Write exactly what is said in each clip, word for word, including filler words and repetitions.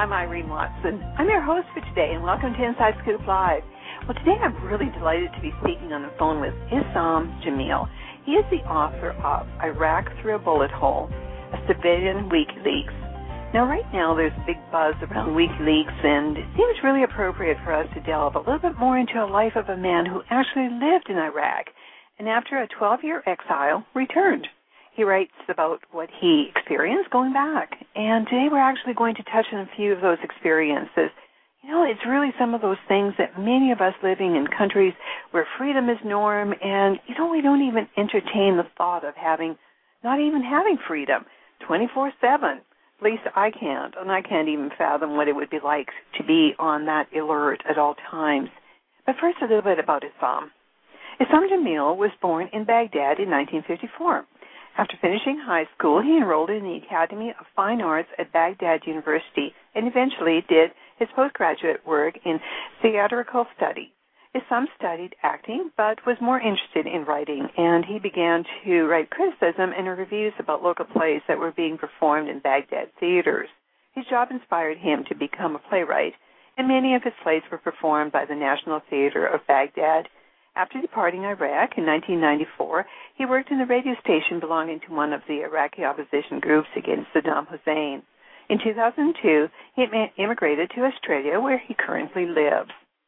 I'm Irene Watson. I'm your host for today, and welcome to Inside Scoop Live. Well, today I'm really delighted to be speaking on the phone with Issam Jamil. He is the author of Iraq Through a Bullet Hole, a Civilian WikiLeaks. Now, right now, there's a big buzz around WikiLeaks, and it seems really appropriate for us to delve a little bit more into the life of a man who actually lived in Iraq, and after a twelve-year exile, returned. He writes about what he experienced going back, and today we're actually going to touch on a few of those experiences. You know, it's really some of those things that many of us living in countries where freedom is norm, and, you know, we don't even entertain the thought of having, not even having freedom twenty-four seven. At least I can't, and I can't even fathom what it would be like to be on that alert at all times. But first, a little bit about Issam. Issam Jamil was born in Baghdad in nineteen fifty-four. After finishing high school, he enrolled in the Academy of Fine Arts at Baghdad University and eventually did his postgraduate work in theatrical studies. Issam studied acting but was more interested in writing, and he began to write criticism and reviews about local plays that were being performed in Baghdad theaters. His job inspired him to become a playwright, and many of his plays were performed by the National Theater of Baghdad. After departing Iraq in nineteen ninety-four, he worked in a radio station belonging to one of the Iraqi opposition groups against Saddam Hussein. In two thousand two, he immigrated to Australia, where he currently lives.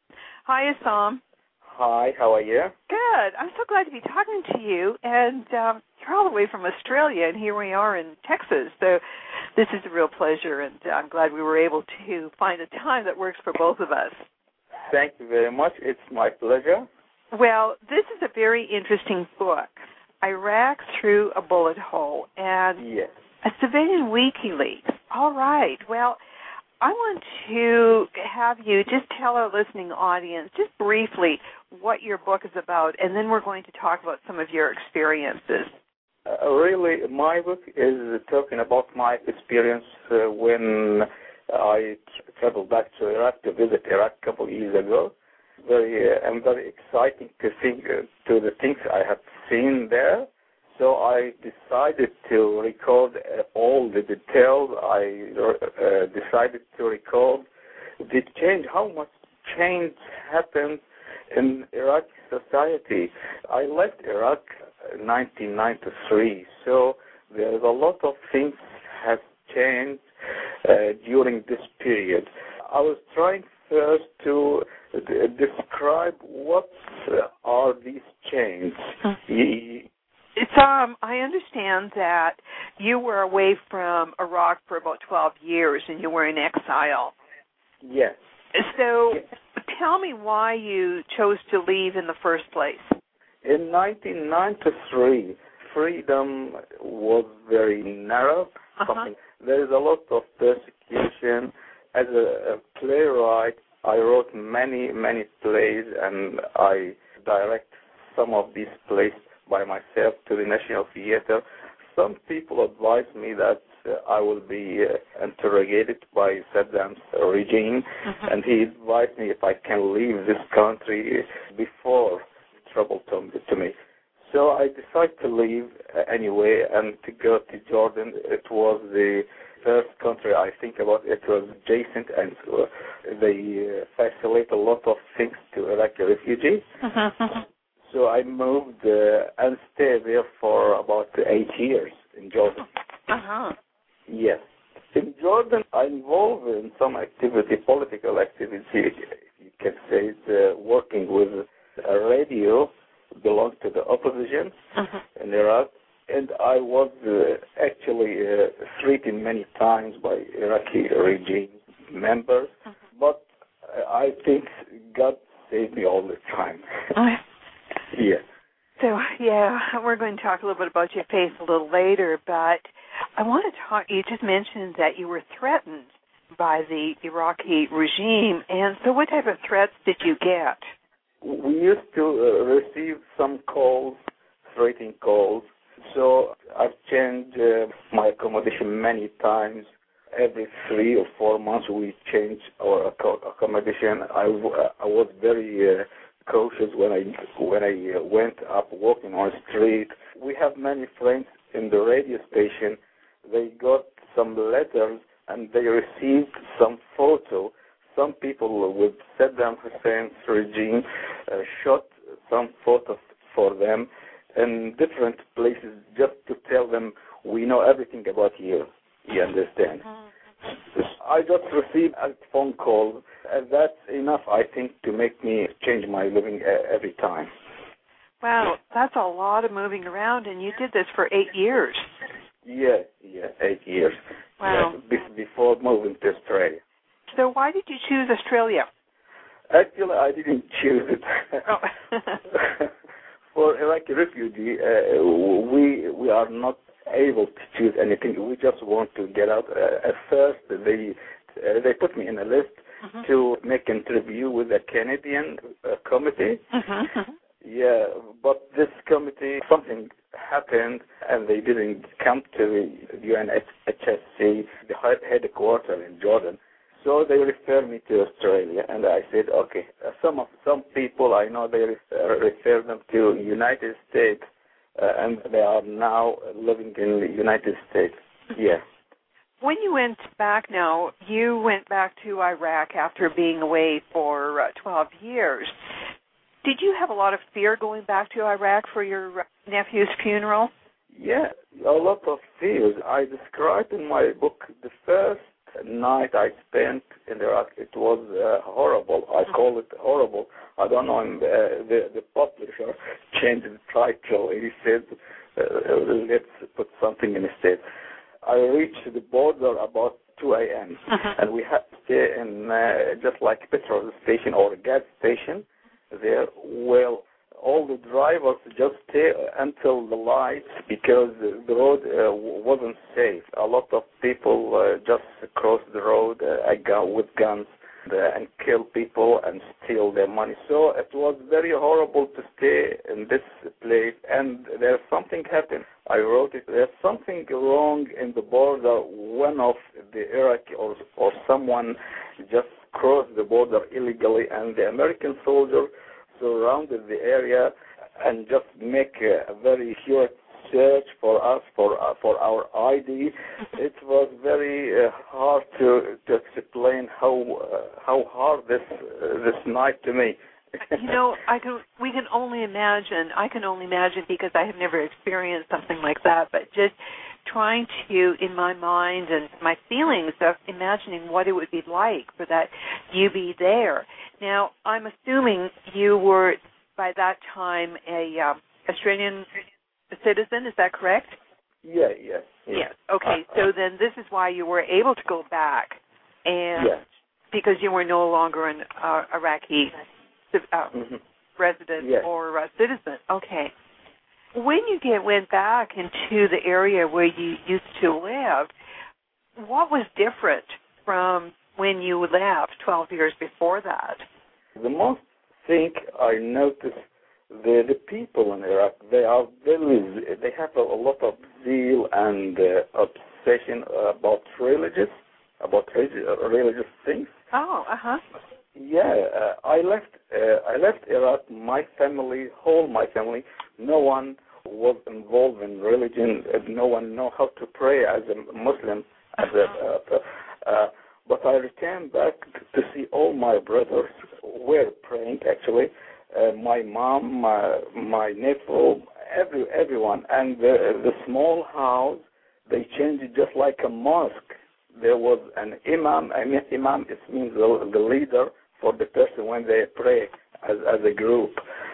Hi, Issam. Hi, how are you? Good. I'm so glad to be talking to you, and um, you're all the way from Australia, and here we are in Texas, so this is a real pleasure, and I'm glad we were able to find a time that works for both of us. Thank you very much. It's my pleasure. Well, this is a very interesting book, Iraq Through a Bullet Hole, and yes. a Civilian WikiLeaks. All right. Well, I want to have you just tell our listening audience just briefly what your book is about, and then we're going to talk about some of your experiences. Uh, really, my book is talking about my experience uh, when I traveled back to Iraq to visit Iraq a couple of years ago. Very, uh, I'm very excited to think uh, to the things I have seen there. So I decided to record uh, all the details. I uh, decided to record the change, how much change happened in Iraqi society. I left Iraq in nineteen ninety-three, so there's a lot of things have changed uh, during this period. I was trying first to uh, describe what uh, are these changes. Mm-hmm. It's, um, I understand that you were away from Iraq for about twelve years and you were in exile. Yes. So yes. Tell me why you chose to leave in the first place. In nineteen ninety-three, freedom was very narrow. Uh-huh. There is a lot of persecution. As a, a playwright, I wrote many, many plays, and I direct some of these plays by myself to the National Theater. Some people advised me that uh, I will be uh, interrogated by Saddam's regime, mm-hmm. and he advised me if I can leave this country before trouble to, to me. So I decided to leave uh, anyway and to go to Jordan. It was the first country I think about. It was adjacent, and uh, they uh, facilitate a lot of things to Iraqi refugees. Mm-hmm. So I moved uh, and stayed there for about eight years in Jordan. Uh-huh. Yes. In Jordan, I'm involved in some activity, political activity, if you can say it, uh, working with a radio, belongs to the opposition uh-huh. in Iraq. And I was uh, actually uh, threatened many times by Iraqi regime members. Uh-huh. But uh, I think God saved me all the time. Okay. Yes. So, yeah, we're going to talk a little bit about your faith a little later, but I want to talk, you just mentioned that you were threatened by the Iraqi regime, and so what type of threats did you get? We used to uh, receive some calls, threatening calls, so I've changed uh, my accommodation many times. Every three or four months we change our accommodation. I, I was very... Uh, cautious when I when I uh, went up walking on the street. We have many friends in the radio station. They got some letters and they received some Saddam Hussein's regime uh, shot some photos for them in different places just to tell them we know everything about you. You understand? I just received a phone call, and that's enough, I think, to make me change my living uh, every time. Wow, that's a lot of moving around, and you did this for eight years. Yeah, yeah, eight years. Wow. Yeah, be- before moving to Australia. So why did you choose Australia? Actually, I didn't choose it. Oh. For Iraqi refugee, uh, we we are not able to choose anything. We just want to get out. Uh, at first, they uh, they put me in a list mm-hmm. to make an interview with a Canadian uh, committee. Mm-hmm. Yeah, but this committee, something happened, and they didn't come to the U N H S C, the headquarters in Jordan. So they refer me to Australia, and I said, okay. Uh, some of some people I know they refer, refer them to United States, uh, and they are now living in the United States. Yeah. When you went back now, you went back to Iraq after being away for uh, twelve years. Did you have a lot of fear going back to Iraq for your nephew's funeral? Yeah, a lot of fears. I described in my book the first night I spent in Iraq. It was uh, horrible. I call it horrible. I don't know. Uh, the the publisher changed the title. He said, uh, "Let's put something instead." I reached the border about two a.m. Uh-huh. and we had to stay in uh, just like a petrol station or a gas station there. Well, all the drivers just stay until the lights because the road uh, wasn't safe. A lot of people uh, just cross the road uh, with guns uh, and kill people and steal their money. So it was very horrible to stay in this place. And there's something happened. I wrote it. There's something wrong in the border. One of the Iraqi or or someone just crossed the border illegally, and the American soldier surrounded the area and just make a, a very huge search for us, for uh, for our I D. It was very uh, hard to to explain how uh, how hard this uh, this night to me. You know, I can. We can only imagine. I can only imagine because I have never experienced something like that. But just trying to, in my mind and my feelings of imagining what it would be like for that you be there. Now, I'm assuming you were by that time a um, Australian citizen. Is that correct? Yeah. Yes. Yes. yes. Okay. Uh, so then this is why you were able to go back, and yes. because you were no longer an uh, Iraqi. Uh, mm-hmm. resident yes. or uh, citizen. Okay. When you get went back into the area where you used to live, what was different from when you left twelve years before that? The most thing I noticed, the the people in Iraq, they are very, they have a, a lot of zeal and uh, obsession about religious, about religious things. Oh, uh huh. Yeah, uh, I left. Uh, I left Iraq. My family, whole my family, no one was involved in religion. No one know how to pray as a Muslim. As a, uh, uh, but I returned back to see all my brothers were praying. Actually, uh, my mom, my my nephew, every everyone, and the the small house they changed it just like a mosque. There was an imam. I mean, imam it means the, the leader for the person when they pray as as a group.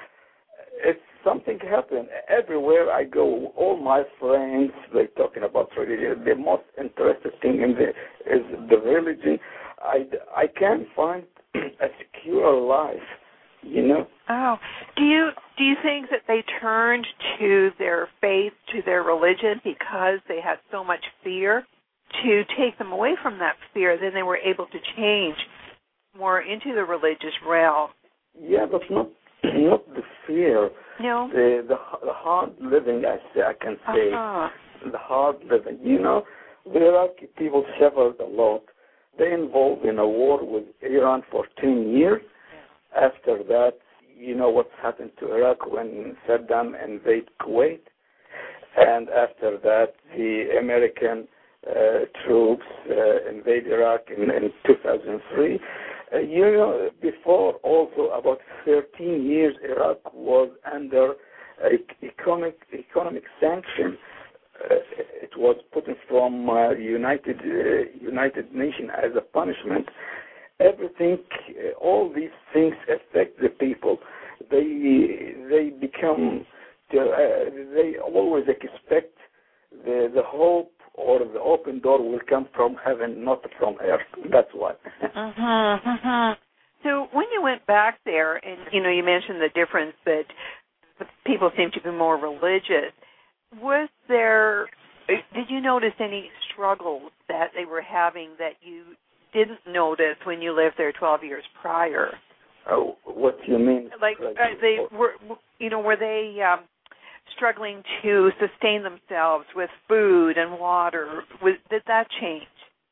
It's something happened everywhere I go. All my friends they talking about religion. The most interesting thing in the is the religion. I I can't find a secure life. You know. Oh, do you do you think that they turned to their faith, to their religion, because they had so much fear? To take them away from that fear, then they were able to change more into the religious realm. Yeah, but not not the fear. No. The the, the hard living, I say, I can say, uh-huh. the hard living. You know, the Iraqi people suffered a lot. They involved in a war with Iran for ten years. After that, you know what's happened to Iraq when Saddam invaded Kuwait, and after that, the American Uh, troops uh, invade Iraq in, in two thousand three, Uh, you know, before also about thirteen years, Iraq was under uh, economic economic sanction. Uh, it was put from uh, United uh, United Nations as a punishment. Everything, uh, all these things affect the people. They they become uh, they always expect the the hope or the open door will come from heaven, not from earth. That's why. uh-huh, uh-huh. So when you went back there, and you know, you mentioned the difference that the people seem to be more religious. Was there? Did you notice any struggles that they were having that you didn't notice when you lived there twelve years prior? Oh, what do you mean? Like uh, they were, you know, were they um, struggling to sustain themselves with food and water? Was, did that change?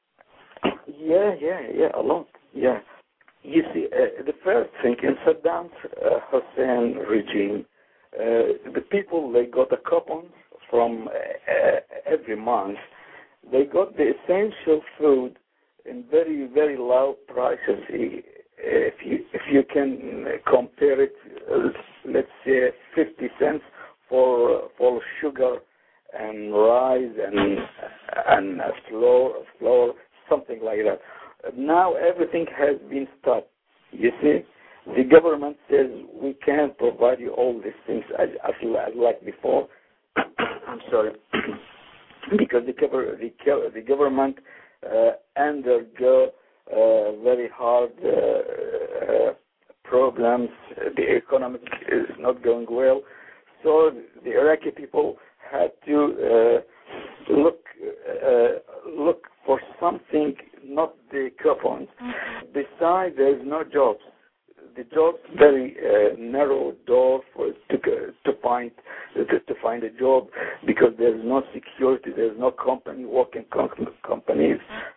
Yeah, yeah, yeah, a lot. Yeah. You see, uh, the first thing in Saddam uh, Hussein regime, uh, the people, they got a coupon from uh, every month. They got the essential food in very, very low prices. If you if you can compare it, uh, let's say fifty cents for for sugar and rice and and flour, flour, something like that. Now everything has been stopped. You see, the government says we can't provide you all these things as, as, as like before. I'm sorry, because the cover the, the government uh, undergo uh, very hard uh, uh, problems. The economic is not going well, so the Iraqi people had to uh, look uh, look for something, not the coupons. Mm-hmm. Besides, there's no jobs. The jobs very uh, narrow door for to to find to, to find a job because there's no security. There's no company working com- companies.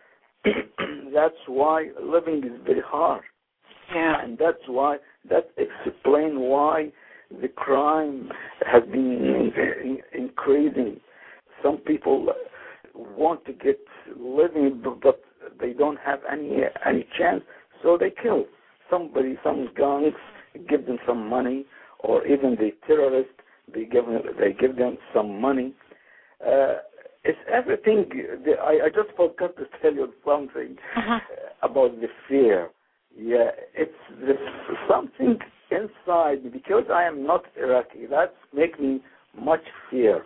That's why living is very hard. Yeah, and that's why that explains why the crime has been in, increasing. Some people want to get living, but they don't have any any chance, so they kill somebody. Some gangs give them some money, or even the terrorists, they give them, they give them some money. Uh, it's everything. The, I, I just forgot to tell you something uh-huh. about the fear. Yeah, it's this, something inside, because I am not Iraqi. That makes me much fear.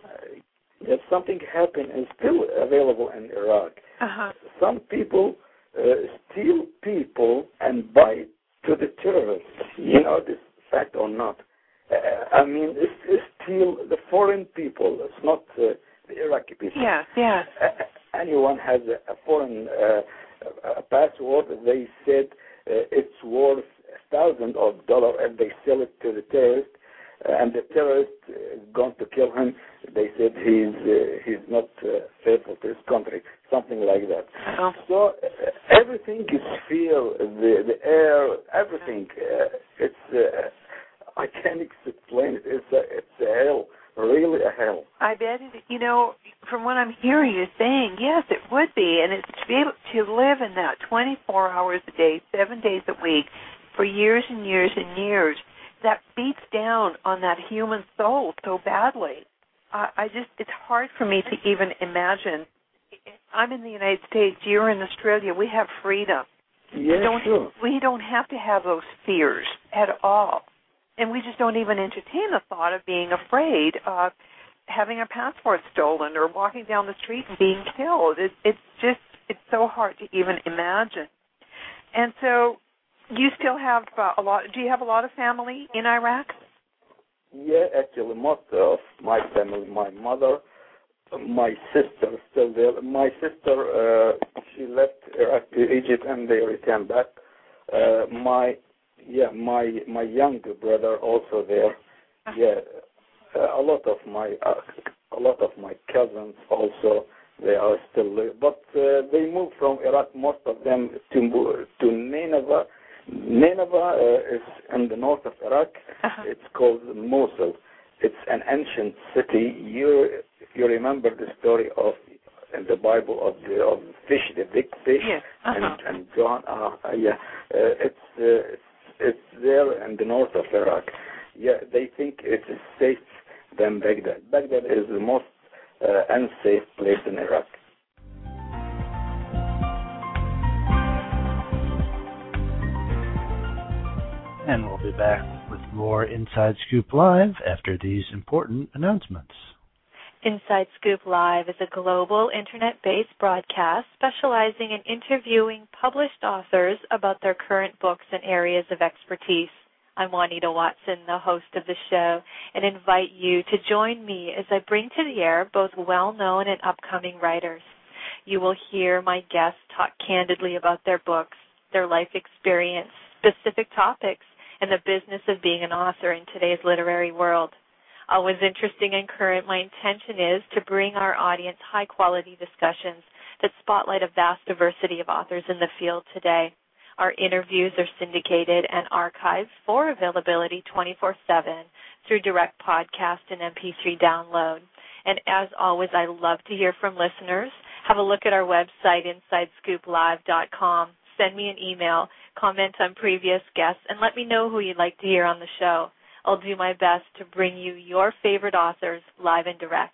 If something happened and still available in Iraq, uh-huh. some people uh, steal people and buy to the terrorists. You know this fact or not? Uh, I mean, it's, it's steal the foreign people. It's not uh, the Iraqi people. Yeah, yeah. Uh, anyone has a, a foreign uh, a password. They said uh, it's worth thousands of dollars if they sell it to the terrorist. Uh, and the terrorist is going to kill him. They said he's uh, he's not uh, faithful to his country, something like that. Oh. So uh, everything is fear, the the air, everything. Uh, it's uh, I can't explain it. It's a, it's a hell, really a hell. I bet it. You know, from what I'm hearing you saying, yes, it would be, and it's to be able to live in that twenty-four hours a day, seven days a week, for years and years and years. That beats down on that human soul so badly. Uh, I just, it's hard for me to even imagine. I'm in the United States, you're in Australia, we have freedom. Yeah, we don't, sure. We don't have to have those fears at all. And we just don't even entertain the thought of being afraid of having our passport stolen or walking down the street and being killed. It, it's just, it's so hard to even imagine. And so, you still have uh, a lot. Do you have a lot of family in Iraq? Yeah, actually, most of my family, my mother, my sister, still there. My sister, uh, she left Iraq to Egypt, and they returned back. Uh, my, yeah, my my younger brother also there. Yeah, uh, a lot of my uh, a lot of my cousins also. They are still there, but uh, they moved from Iraq. Most of them to to Nineveh. Nineveh uh, is in the north of Iraq. Uh-huh. It's called Mosul. It's an ancient city. You you remember the story of in the Bible of the of fish, the big fish, yes. uh-huh. and and John. Uh, yeah, uh, it's, uh, it's it's there in the north of Iraq. Yeah, they think it is safe than Baghdad. Baghdad is the most uh, unsafe place in Iraq. And we'll be back with more Inside Scoop Live after these important announcements. Inside Scoop Live is a global internet-based broadcast specializing in interviewing published authors about their current books and areas of expertise. I'm Juanita Watson, the host of the show, and invite you to join me as I bring to the air both well-known and upcoming writers. You will hear my guests talk candidly about their books, their life experience, specific topics, and the business of being an author in today's literary world. Always interesting and current, my intention is to bring our audience high-quality discussions that spotlight a vast diversity of authors in the field today. Our interviews are syndicated and archived for availability twenty-four seven through direct podcast and M P three download. And as always, I love to hear from listeners. Have a look at our website, inside scoop live dot com. Send me an email, comment on previous guests, and let me know who you'd like to hear on the show. I'll do my best to bring you your favorite authors live and direct.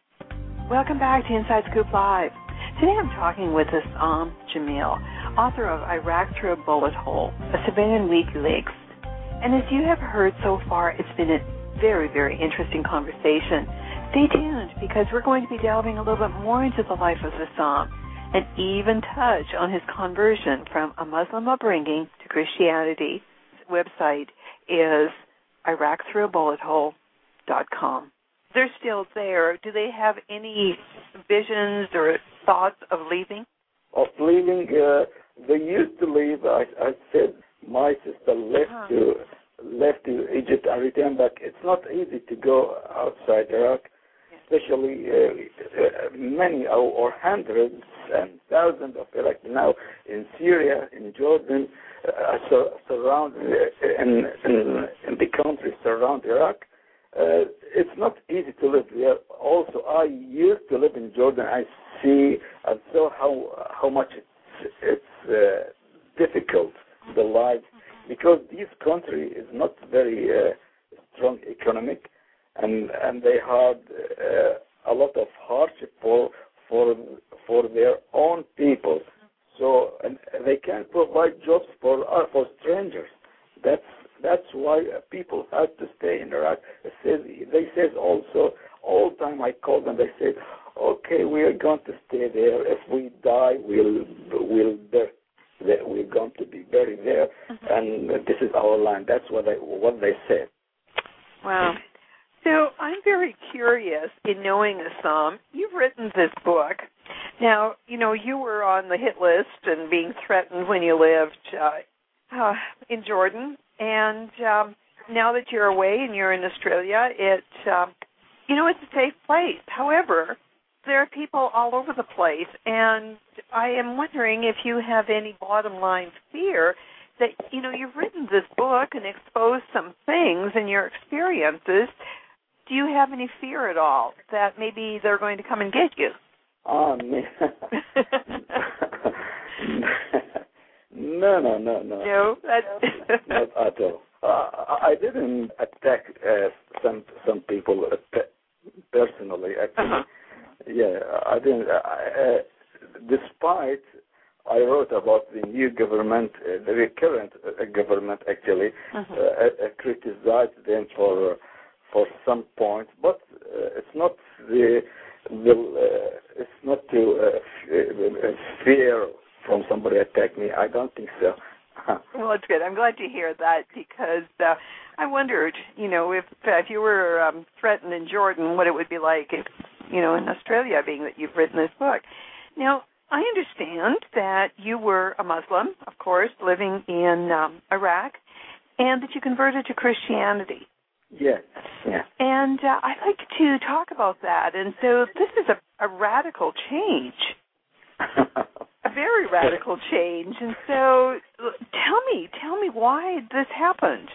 Welcome back to Inside Scoop Live. Today I'm talking with Issam Jamil, author of Iraq Through a Bullet Hole, a Civilian WikiLeaks. And as you have heard so far, it's been a very, very interesting conversation. Stay tuned, because we're going to be delving a little bit more into the life of Issam and even touch on his conversion from a Muslim upbringing to Christianity. His website is Iraq Through a Bullet Hole dot com. They're still there. Do they have any visions or thoughts of leaving? Of leaving, uh, they used to leave. I, I said my sister left huh. to left to Egypt and returned back. It's not easy to go outside Iraq, yeah. especially uh, uh, many or, or hundreds and thousands of Iraq now in Syria, in Jordan, uh, sur- surround uh, in, in, in the countries surround Iraq. Uh, it's not easy to live there. Also, I used to live in Jordan. I see and saw how how much it's it's uh, difficult the life, because this country is not very uh, strong economic, and and they had uh, a lot of hardship for for for their own people. So and they can't provide jobs for uh, for strangers. That's That's why people have to stay in Iraq. They said, they said also, all the time I called them, they said, okay, we are going to stay there. If we die, we'll we'll we're going to be buried there, mm-hmm. and this is our land. That's what they what they said. Wow. So I'm very curious in knowing Issam. You've written this book. Now, you know, you were on the hit list and being threatened when you lived uh, uh, in Jordan. And um, now that you're away and you're in Australia, it, um, you know, it's a safe place. However, there are people all over the place, and I am wondering if you have any bottom line fear that, you know, you've written this book and exposed some things in your experiences. Do you have any fear at all that maybe they're going to come and get you? Oh, man. No, no, no, no. No, that's not at all. Uh, I didn't attack uh, some some people uh, personally. Actually, uh-huh. yeah, I didn't. I, uh, despite I wrote about the new government, uh, the current uh, government actually, uh-huh. uh, uh, criticized them for uh, for some points, but uh, it's not the the uh, it's not to uh, f- fear from somebody attack me. I don't think so. Well, it's good. I'm glad to hear that, because uh, I wondered, you know, if uh, if you were um, threatened in Jordan, what it would be like if, you know, in Australia, being that you've written this book. Now, I understand that you were a Muslim, of course, living in um, Iraq, and that you converted to Christianity. Yes. Yeah. And uh, I'd like to talk about that. And so this is a, a radical change. A very radical change. And so tell me, tell me why this happened.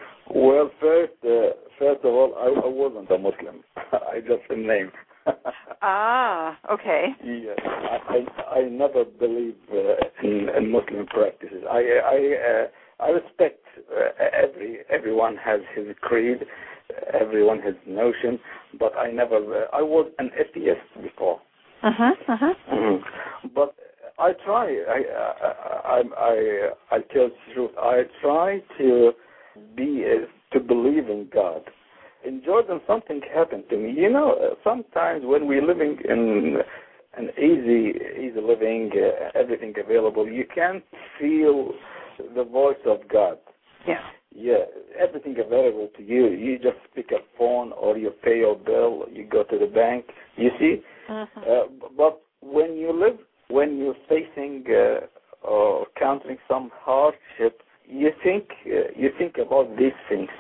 Well, first, uh, first of all, I, I wasn't a Muslim. I just a name. Ah, okay. Yeah, I I, I never believe uh, in, in Muslim practices. I I uh, I respect uh, every everyone has his creed, everyone has notion, but I never. Uh, I was an atheist before. Uh huh. Uh huh. Mm-hmm. But I try. I I I I, I tell the truth. I try to be uh, to believe in God. In Jordan, something happened to me. You know, uh, sometimes when we're living in an easy, easy living, uh, everything available, you can't feel the voice of God. Yeah. Yeah, everything available to you. You just pick up phone or you pay your bill. You go to the bank. You see, Uh-huh. uh, but when you live, when you're facing uh, or countering some hardship, you think uh, you think about these things.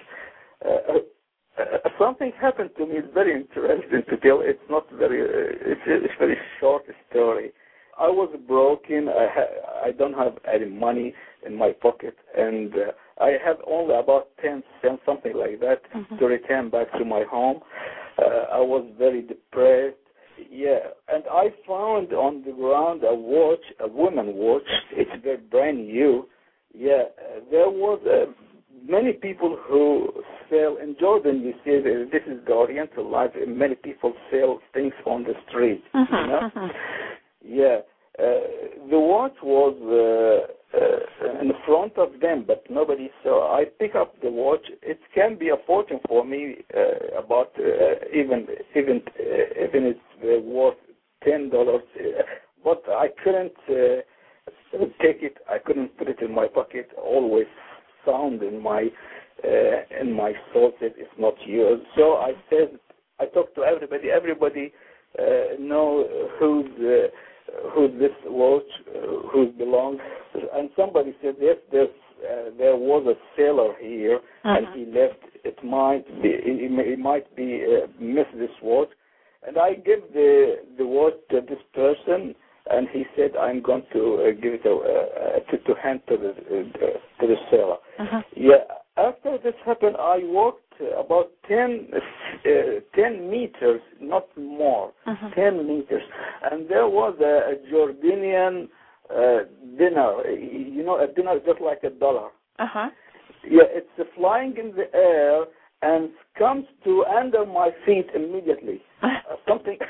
Uh, Uh, something happened to me. It's very interesting to tell. It's not very. Uh, it's, it's a very short story. I was broken. I ha- I don't have any money in my pocket, and uh, I have only about ten cents, something like that, mm-hmm. to return back to my home. Uh, I was very depressed. Yeah, and I found on the ground a watch, a woman watch. It's very brand new. Yeah, uh, there was a. Many people who sell in Jordan, you see, this is the Oriental life. Many people sell things on the street. Uh-huh, you know? uh-huh. Yeah, uh, the watch was uh, uh, in front of them, but nobody saw. I pick up the watch. It can be a fortune for me, uh, about uh, even even uh, even it's uh, worth ten dollars, uh, but I couldn't uh, take it. I couldn't put it in my pocket. Always. Sound in my uh, in my soul said it's not yours. So I said, I talked to everybody. Everybody uh, know who's uh, who this watch uh, who belongs. And somebody said yes, there's uh, there was a seller here, uh-huh. and he left. It might be it might be uh, miss this watch, and I give the the watch to this person. And he said, "I'm going to uh, give it a, uh, to, to hand to the uh, to the seller." Uh-huh. Yeah. After this happened, I walked about ten, uh, ten meters, not more, uh-huh. ten meters, and there was a, a Jordanian uh, dinner. You know, a dinner is just like a dollar. Uh-huh. Yeah, it's uh, flying in the air and comes to under my feet immediately. Uh, something.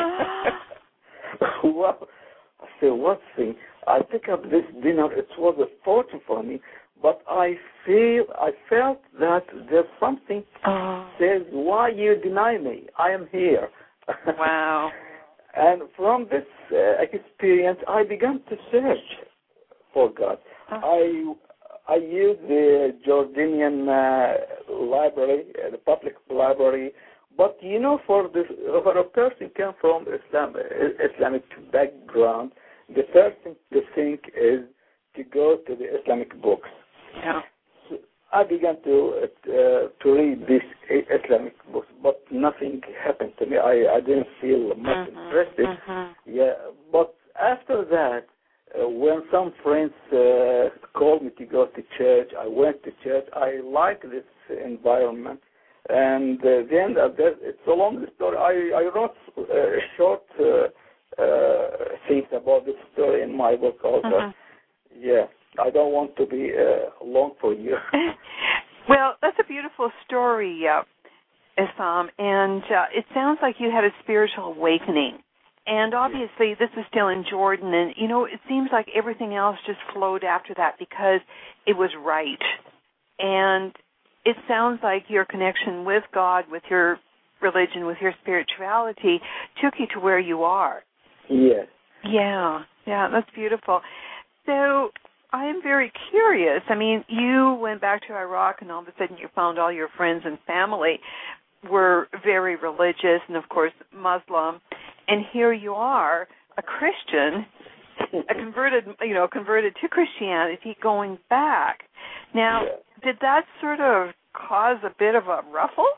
Wow. I said, what thing? I pick up this dinner. It was a fortune for me, but I feel, I felt that there's something oh. says, why you deny me? I am here. Wow. And from this uh, experience, I began to search for God. Oh. I I used the Jordanian uh, library, uh, the public library. But you know, for the for a person come from Islam Islamic background, the first thing to think is to go to the Islamic books. Yeah. So I began to uh, to read these Islamic books, but nothing happened to me. I, I didn't feel much uh-huh, interested. Uh-huh. Yeah. But after that, uh, when some friends uh, called me to go to church, I went to church. I like this environment. And uh, then uh, there, it's a long story. I, I wrote uh, short uh, uh, things about this story in my book also. Uh-huh. Yeah, I don't want to be uh, long for you. Well, that's a beautiful story, uh, Issam, and uh, it sounds like you had a spiritual awakening. And obviously this is still in Jordan, and, you know, it seems like everything else just flowed after that because it was right. And it sounds like your connection with God, with your religion, with your spirituality, took you to where you are. Yes. Yeah, yeah, that's beautiful. So I am very curious. I mean, you went back to Iraq, and all of a sudden you found all your friends and family were very religious and, of course, Muslim. And here you are, a Christian, a converted, you know, converted to Christianity, going back. Now, yeah. Did that sort of cause a bit of a ruffle?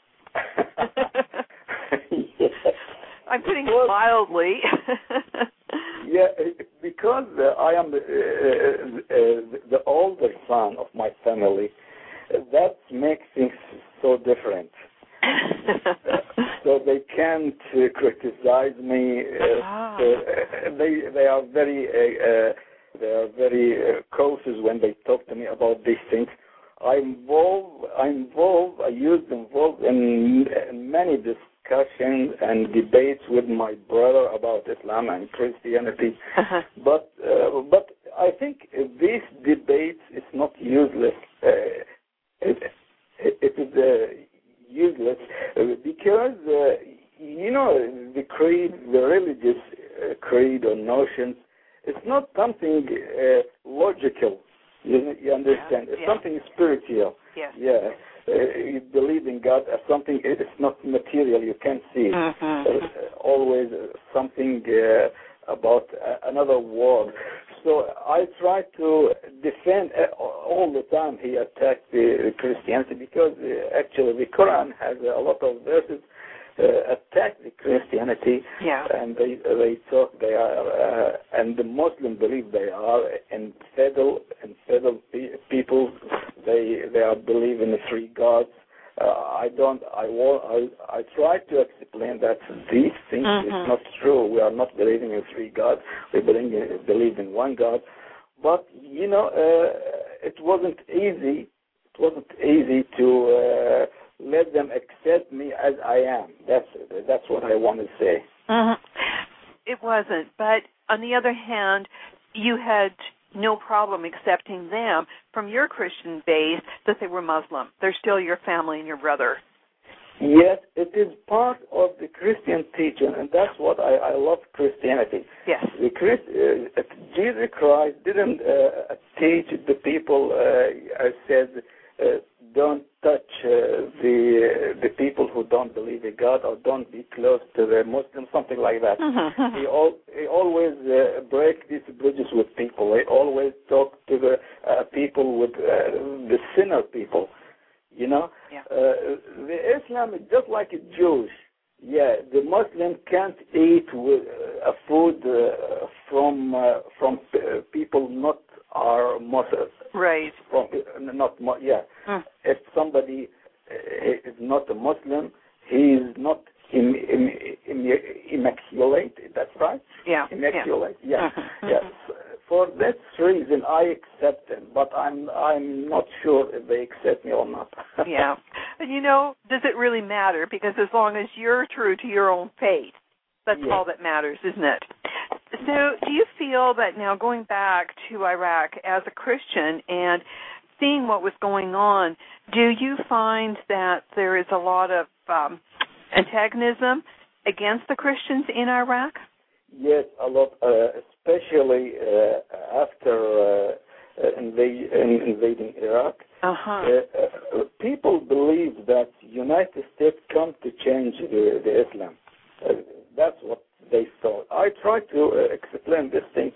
Yes. I'm putting it mildly. Yeah, because uh, I am the, uh, uh, the older son of my family, uh, that makes things so different. uh, so they can't uh, criticize me. Uh, Ah. uh, they they are very uh, uh, they are very uh, cautious when they talk to me about these things. I'm involved. I'm involved. I used involved in, in many discussions and debates with my brother about Islam and Christianity. Uh-huh. But uh, but I think these debates is not useless. Uh, it, it, it is uh, useless uh, because uh, you know the creed, the religious uh, creed or notions, it's not something uh, logical. You, you understand? Yeah, it's yeah. something spiritual. Yes. Yeah. Uh, you believe in God as something. It's not material. You can't see it. Mm-hmm. Uh, always uh, something uh, about uh, another world. So I try to defend uh, all the time. He attacked the Christianity because uh, actually the Quran has a lot of verses uh, attack the Christianity, Yeah. and they they talk they are uh, and the Muslims believe they are infidel infidel pe- people. They they are believe in the three gods. Uh, I don't. I, I I try to explain that these things Mm-hmm. is not true. We are not believing in three gods. We believe in, believe in one God. But you know, uh, it wasn't easy. It wasn't easy to uh, let them accept me as I am. That's that's what I want to say. Mm-hmm. It wasn't, but on the other hand, you had no problem accepting them from your Christian base that they were Muslim. They're still your family and your brother. Yes, it is part of the Christian teaching, and that's what I, I love Christianity. Yes. The Christ, uh, Jesus Christ didn't uh, teach the people, uh, I said, uh, don't touch uh, the uh, the people who don't believe in God, or don't be close to the Muslims, something like that. Mm-hmm. He, all, he always uh, break these bridges with people. He always talk to the uh, people with uh, the sinner people. You know, Yeah. uh, the Islam is just like a Jewish. Yeah, the Muslim can't eat with uh, a food uh, from uh, from uh, people not are Muslims. Right. From uh, not mu- yeah. Mm. If somebody uh, is not a Muslim, he is not im- im- im- immaculate. That's right. Yeah. Immaculate. Yeah. Mm-hmm. Yes. For that reason, I accept them, but I'm I'm not sure if they accept me or not. Yeah. And you know, does it really matter? Because as long as you're true to your own faith, that's Yeah. all that matters, isn't it? So do you feel that now going back to Iraq as a Christian and seeing what was going on, do you find that there is a lot of um, antagonism against the Christians in Iraq? Yes, a lot, uh, especially uh, after uh, uh, invade, in invading Iraq. Uh-huh. Uh, uh, people believe that United States come to change the, the Islam. Uh, that's what they thought. I tried to uh, explain this thing.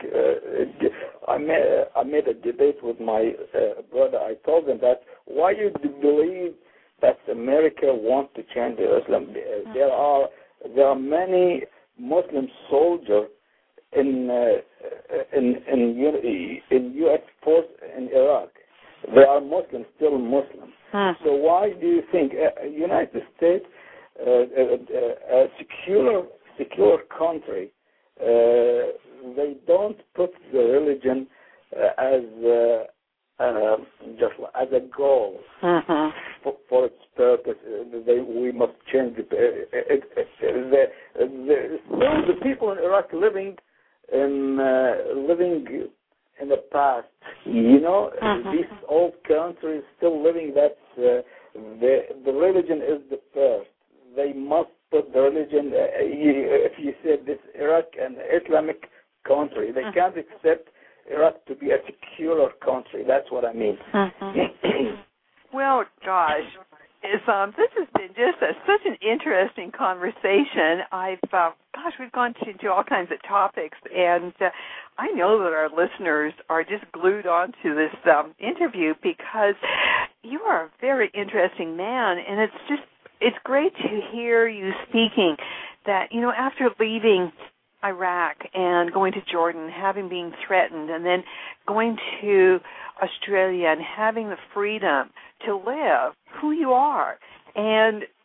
Uh, I, made, I made a debate with my uh, brother. I told him that why you believe that America wants to change the Islam. Uh, there are there are many Muslim soldiers in uh, in in, in U S force in Iraq. They are Muslims, still Muslim. Hmm. So why do you think uh, United States, uh, uh, a secure secure country, uh, they don't put the religion uh, as uh, uh, just as a goal Mm-hmm. for, for its purpose? Uh, they, we must change the, uh, it, it, the, the still the people in Iraq living in uh, living in the past. You know, Mm-hmm. these old countries still living that uh, the the religion is the first. They must put the religion. Uh, you, if you said this Iraq an Islamic country, they Mm-hmm. can't accept Iraq to be a secular country. That's what I mean. Mm-hmm. Well, gosh, it's, um, this has been just a, such an interesting conversation. I've, uh, gosh, we've gone into all kinds of topics, and uh, I know that our listeners are just glued on to this um, interview because you are a very interesting man, and it's just, it's great to hear you speaking that, you know, after leaving Iraq and going to Jordan, having been threatened, and then going to Australia and having the freedom to live who you are. And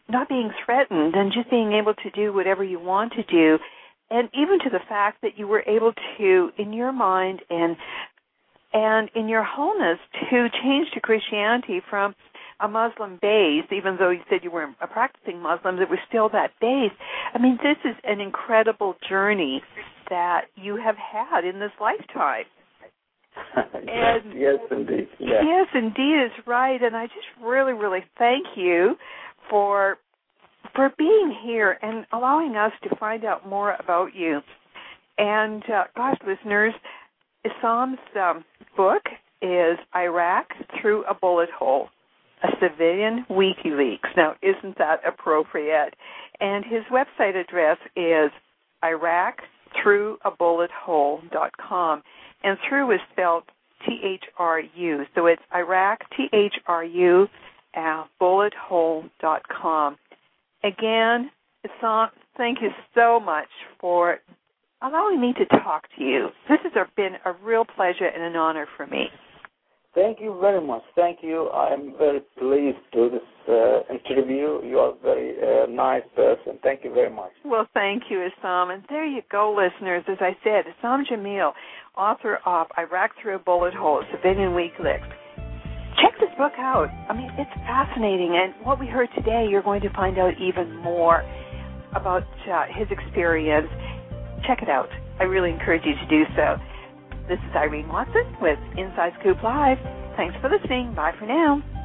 not being threatened and just being able to do whatever you want to do, and even to the fact that you were able to, in your mind and and in your wholeness, to change to Christianity from a Muslim base, even though you said you weren't a practicing Muslim, it was still that base. I mean, this is an incredible journey that you have had in this lifetime. yes, and, yes, indeed. Yeah. Yes, indeed is right. And I just really, really thank you for for being here and allowing us to find out more about you. And, uh, gosh, listeners, Issam's um, book is Iraq Through a Bullet Hole, a Civilian WikiLeaks. Now, isn't that appropriate? And his website address is iraq through a bullet hole dot com. And through is spelled T H R U. So it's Iraq, T H R U, uh, bullet hole dot com. Again, Issam, thank you so much for allowing me to talk to you. This has been a real pleasure and an honor for me. Thank you very much. Thank you. I'm very pleased to this uh, interview. You are a very uh, nice person. Thank you very much. Well, thank you, Issam. And there you go, listeners. As I said, Issam Jamil, author of Iraq Through a Bullet Hole, Civilian WikiLeaks. Check this book out. I mean, it's fascinating. And what we heard today, you're going to find out even more about uh, his experience. Check it out. I really encourage you to do so. This is Irene Watson with Inside Scoop Live. Thanks for listening. Bye for now.